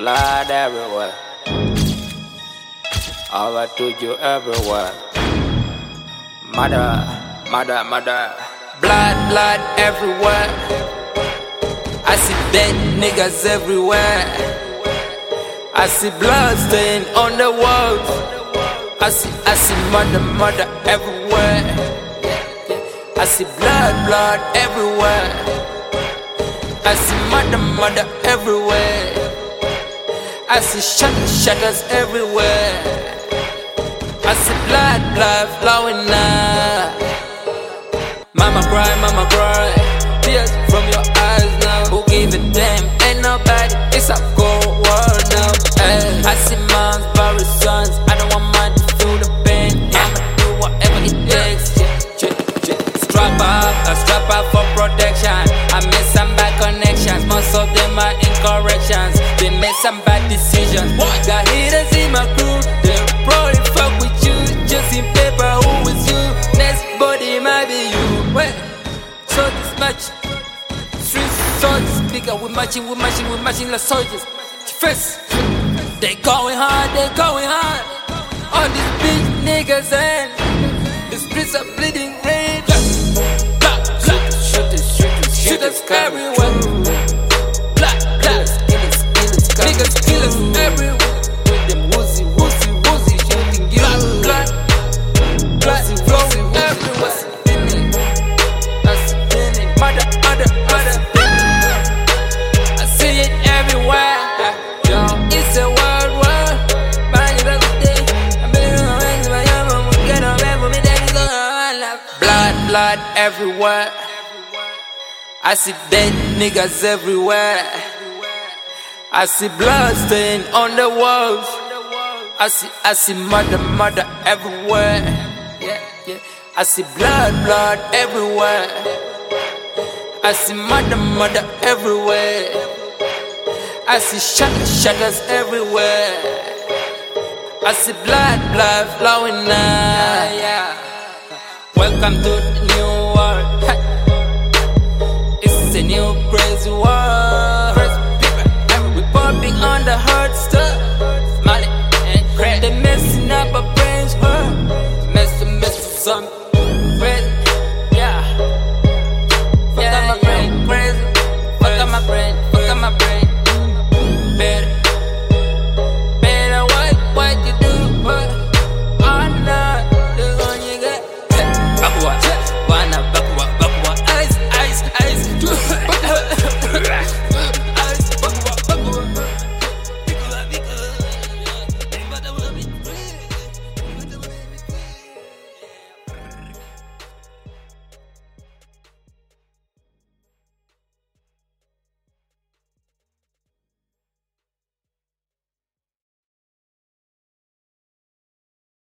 Blood everywhere. Over to you everywhere. Mother, mother, mother. Blood everywhere. I see dead niggas everywhere. I see blood stain on the walls. I see mother everywhere. I see blood everywhere. I see mother everywhere. I see shatters everywhere. I see blood flowing now. Mama cry, tears from your eyes now. Who give a damn? Ain't nobody, it's a cold world now. Ay. I see moms bury sons. I don't want mine to feel the pain. I'ma do whatever it takes. Strap up for protection. I made some bad connections. Most of them are incorrections. They made some bad decisions. Got haters in my crew. They'll probably fuck with you. Just in paper, who is you? Next body might be you. Wait, so this match. Street soldiers, bigger. We're marching like soldiers. First, they going hard. All these big niggas and the streets are bleeding red. Shooters everywhere. Black, niggas killers everywhere. With them woozy, shooting you. Blood flowing everywhere. That's spinning. Mother. I see it everywhere. It's a world war. Blood everywhere. I see dead niggas everywhere. I see blood stain on the walls. I see mother everywhere. Yeah. I see blood everywhere. I see mother everywhere. I see shatters everywhere. I see blood flowing now. Yeah. Welcome to the new